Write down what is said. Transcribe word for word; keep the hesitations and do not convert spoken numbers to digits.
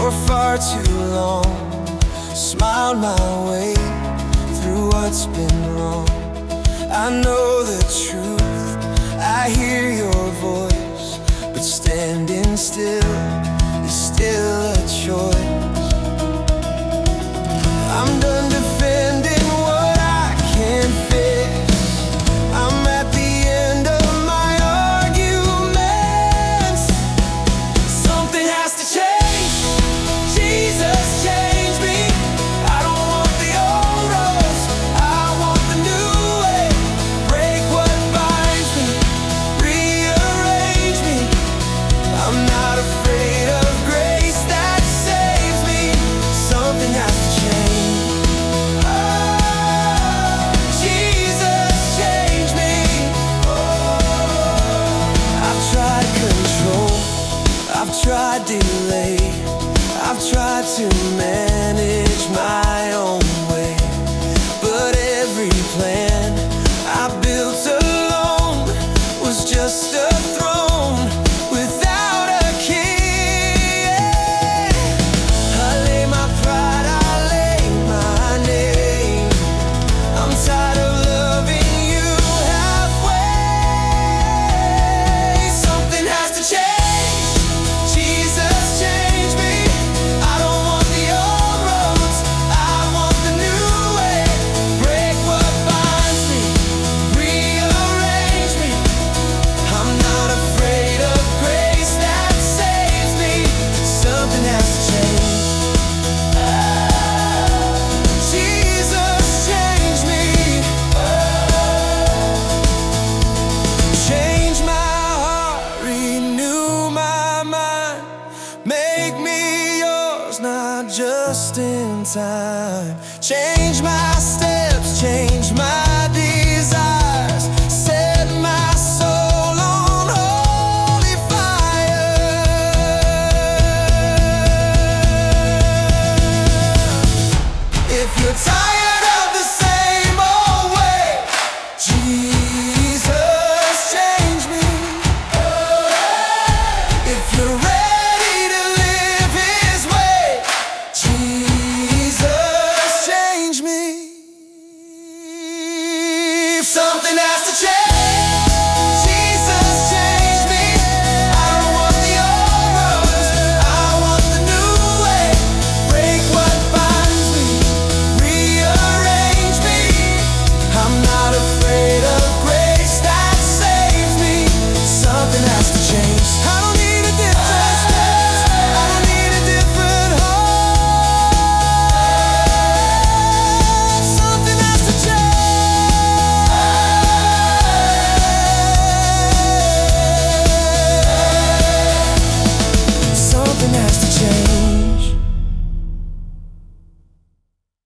for far too long, smiled my way through what's been wrong. I know the truth, I hear your voice, but standing still is still a choice. I'm done defending what I can't fix. I'm at the end of my arguments. Something has to change. Jesus, change me. I don't want the old roads, I want the new way. Break what binds me, rearrange me. I'm not afraid of grace that saves me. Something has to change. Oh, Jesus, change me. Oh, I've tried control, I've tried delay, I've tried to manage my own way, but every plan I built alone was just a throne without a king. I lay my pride, I lay my name. I'm tired of loving you halfway. Something has to change. Jesus, change me. I don't want the old roads, I want the new way. Break what binds me, rearrange me. I'm not afraid of grace that saves me. Something has to change. Jesus, change me. Change my heart, renew my mind. Make me yours, not just in time. Change my steps, change my